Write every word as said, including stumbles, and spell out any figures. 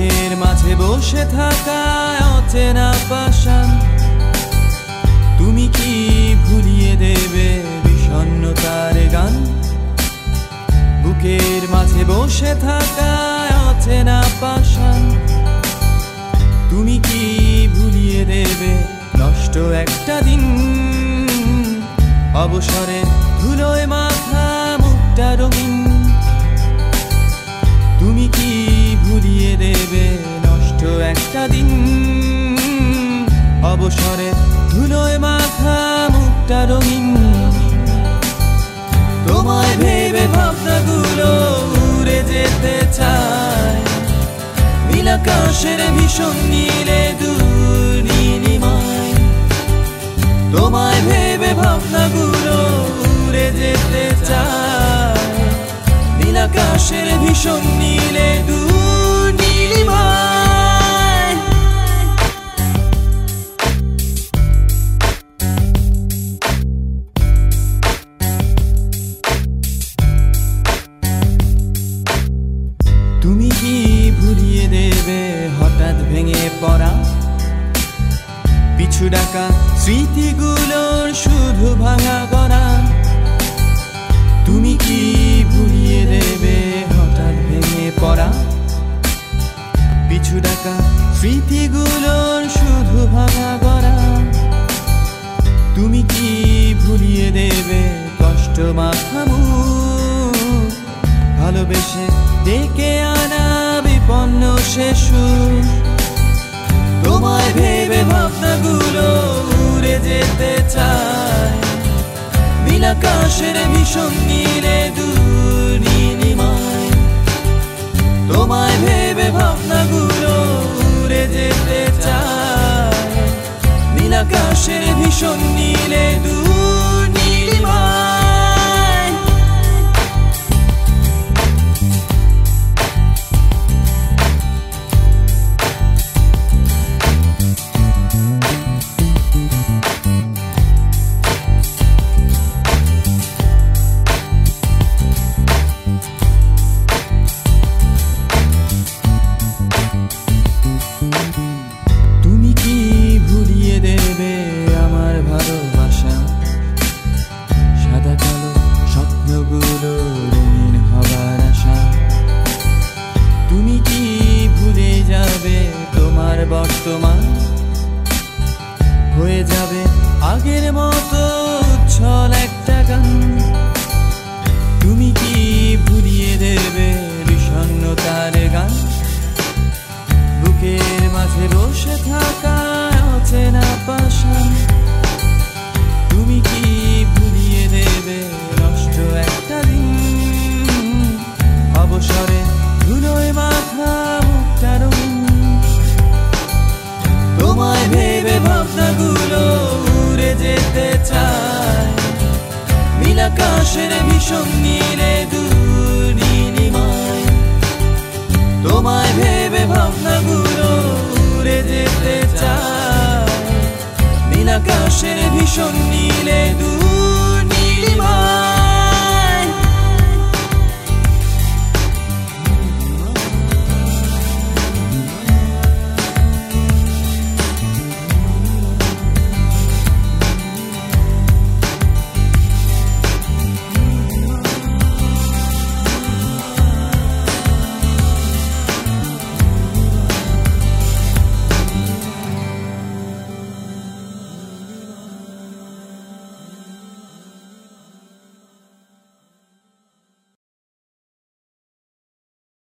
বুকের মাঝে বসে থাকায় অচেনা পাষাণ, তুমি কি ভুলিয়ে দেবে বিষণ্ণতার গান? বুকের মাঝে বসে থাকায় অচেনা পাষাণ, তুমি কি ভুলিয়ে দেবে নষ্ট একটা দিন? অবসরে ধুলোয় মাথা মুখটা রঙিন, তুমি কি ভুলিয়ে দেবে নষ্ট একটা দিন? অবসরে ধুলোয় মাথা মুখটা রঙিন। তোমায় ভেবে ভাবনাগুলো উড়ে যেতে চায় নীল আকাশের ভীষণ নীলে দূর নীলিমায়। তোমায় ভেবে ভাবনাগুলো উড়ে যেতে চায় নীল আকাশের ভীষণ নীলে দূর নীলিমায়। তুমি কি ভুলিয়ে দেবে হঠাৎ ভেঙে পড়া পিছু ডাকা স্মৃতিগুলোর শুধু ভাঙা গড়া? তুমি কি ভুলিয়ে দেবে হঠাৎ ভেঙে পড়া পিছু ডাকা স্মৃতিগুলোর শুধু ভাঙা গড়া? তুমি কি ভুলিয়ে দেবে কষ্ট মাখা মুখ ভালোবেসে ডেকে আনা বিপন্ন শিশু? তোমায় ভেবে ভাবনাগুলো উড়ে যেতে চায় নীল আকাশের ভীষণ নীলে দূর নীলিমায়। তোমায় ভেবে ভাবনাগুলো উড়ে যেতে চায় নীল আকাশের ভীষণ নীলে দূর নীলিমায়। তুমি কি ভুলিয়ে দেবে আমার ভালোবাসা? সাদা কালো স্বপ্নগুলো রঙিন হবার আশা। তুমি কি ভুলে যাবে তোমার বর্তমান? হয়ে যাবে আগের মতো উচ্ছল একটা গান। তুমি কি ভুলিয়ে দেবে বিষণ্ণতার গান? বুকের মাঝে বসে থাকা অচেনা পাষাণ, তুমি কি ভুলিয়ে দেবে নষ্ট একটা দিন? অবসরে ধুলোয় মাথা মুখটা রঙিন, তোমায় ভেবে ভাবনাগুলো উড়ে যেতে চায় নীল আকাশের ভীষণ নীলে দূর নীলিমায়। তোমায় ভেবে ভাবনাগুলো উড়ে যেতে চায় নীল আকাশের ভীষণ নীলে দূর